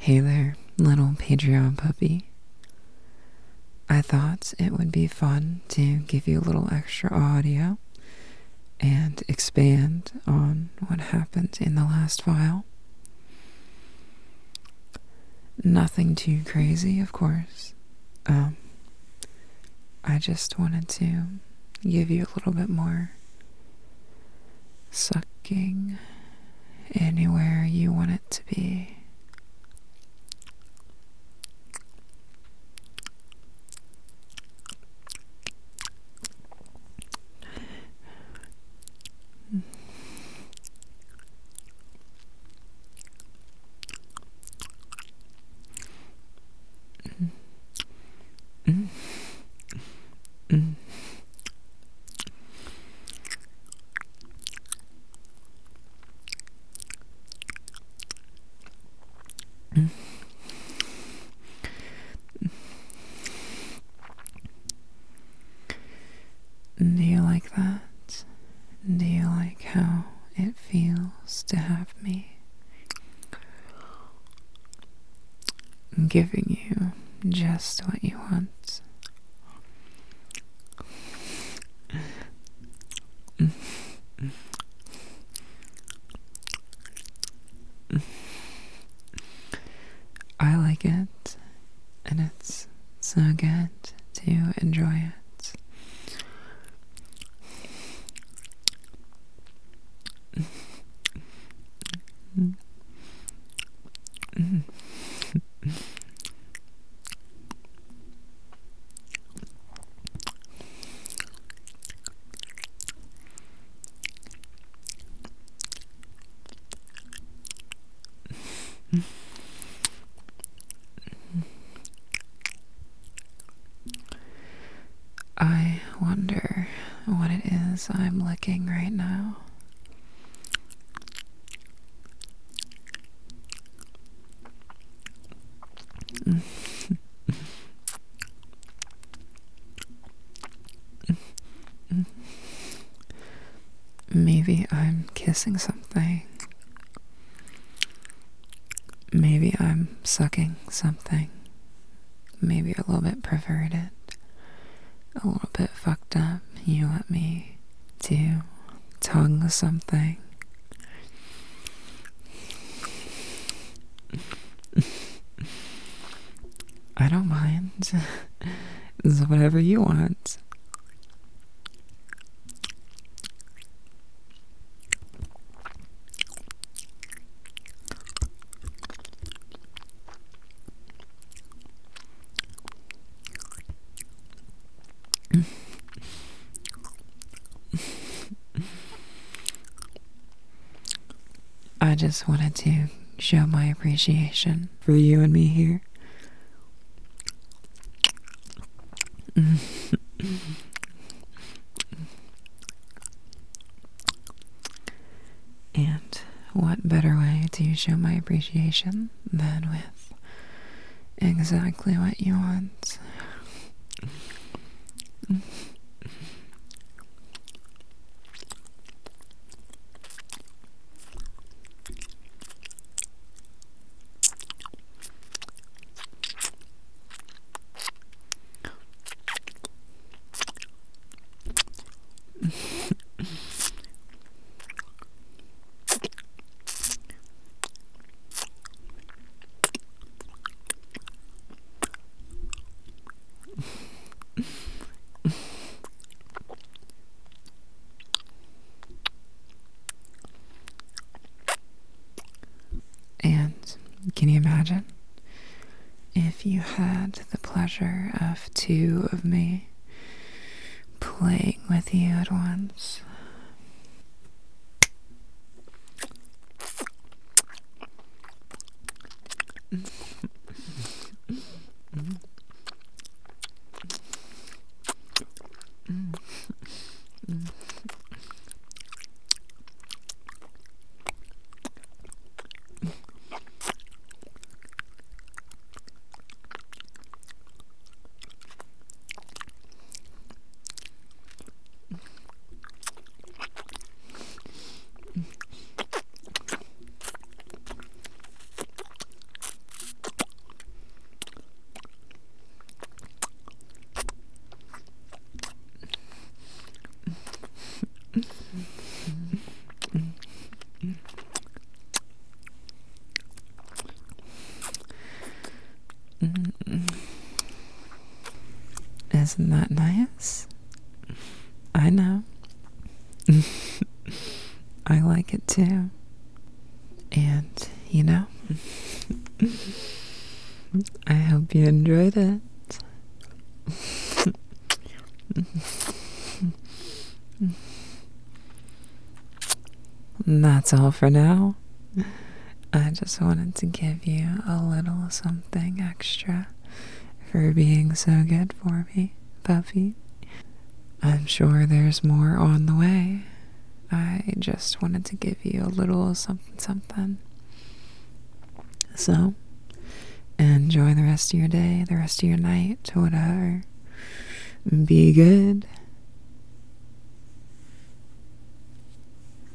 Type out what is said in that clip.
Hey there, little Patreon puppy. I thought it would be fun to give you a little extra audio and expand on what happened in the last file. Nothing too crazy, of course. I just wanted to give you a little bit more sucking anywhere you want it to be. Do you like that? Do you like how it feels to have me giving you just what you want? I like it, and it's so good to enjoy it. I wonder what it is I'm licking right now. Maybe I'm kissing something. Maybe I'm sucking something. Maybe a little bit perverted. A little bit fucked up. You want me to tongue something. I don't mind. It's whatever you want. I just wanted to show my appreciation for you and me here. And what better way to show my appreciation than with exactly what you want? And can you imagine if you had the pleasure of two of me playing with you at once? Isn't that nice? I know. I like it too. And, I hope you enjoyed it. That's all for now. I just wanted to give you a little something extra for being so good for me, puppy. I'm sure there's more on the way. I just wanted to give you a little something something. So, enjoy the rest of your day, the rest of your night, whatever. Be good.